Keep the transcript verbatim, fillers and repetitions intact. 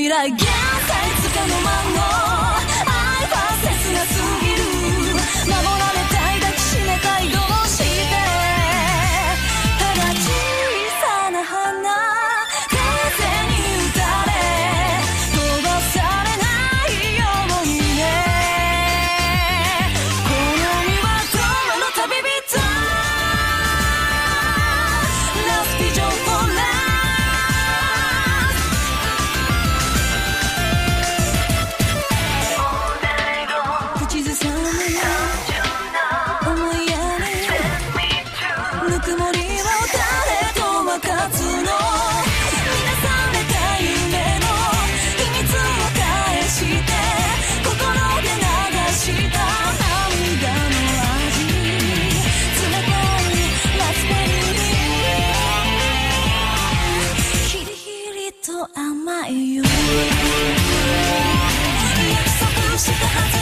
未来現在つかの間の愛は切なすぎる守られたい抱きしめたいどうしてただ小さな花風に打たれ飛ばされないようにねこの身は友の旅人ラスビジョンフォーラ口ずさむ思いやりぬくもりを誰と分かつの満たされた夢の秘密を返して心で流した涙の味冷たいラズベリーヒリヒリと甘いよ約束したはず